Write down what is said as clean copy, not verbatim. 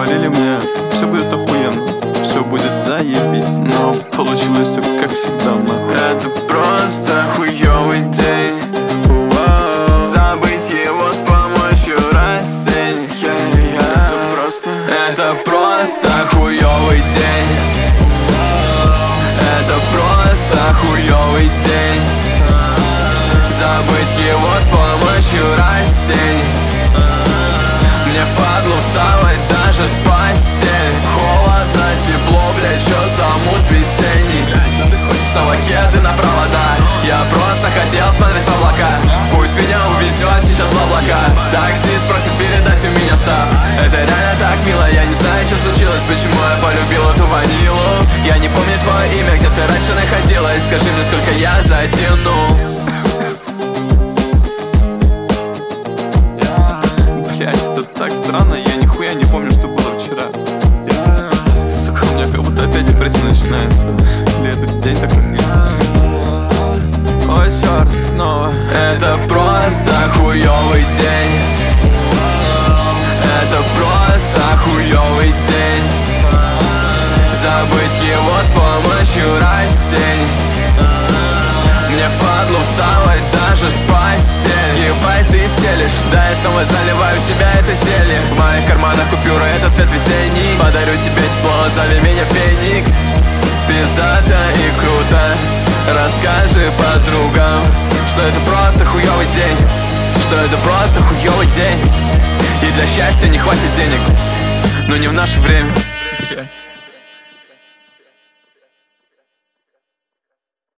Говорили мне, все будет охуенно, все будет заебись, но получилось все как всегда, нахуй. Это просто хуёвый день. Забыть его с помощью растений. Это просто хуёвый день. Это просто хуёвый день. Забыть его с помощью растений. Мне впадло вставать даже с постели. Холодно, тепло, блядь, чё за мут весенний? Снова кеды на провода. Я просто хотел смотреть в облака. Пусть меня увезет сейчас в облака. Таксист просит передать у меня став. Это реально так мило, я не знаю, что случилось. Почему я полюбил эту ванилу. Я не помню твое имя, где ты раньше находилась. Скажи мне, сколько я затянул. Блять, это так странно, я нихуя не помню, что было вчера. Сука, у меня как будто опять депрессия начинается. Или этот день такой? Ой, черт, снова. Это просто хуёвый день. Это просто хуёвый день. Забыть его с помощью растений. Мне впадло вставать даже с постели. Ебать, ты стелишь. Да, я снова заливаю в себя это зелье. В моих карманах купюры, это цвет весенний. Подарю тебе тепло, зови меня Феникс. Пиздато и круто. Расскажи подругам, что это просто хуёвый день. Что это просто хуёвый день. И для счастья не хватит денег, но не в наше время.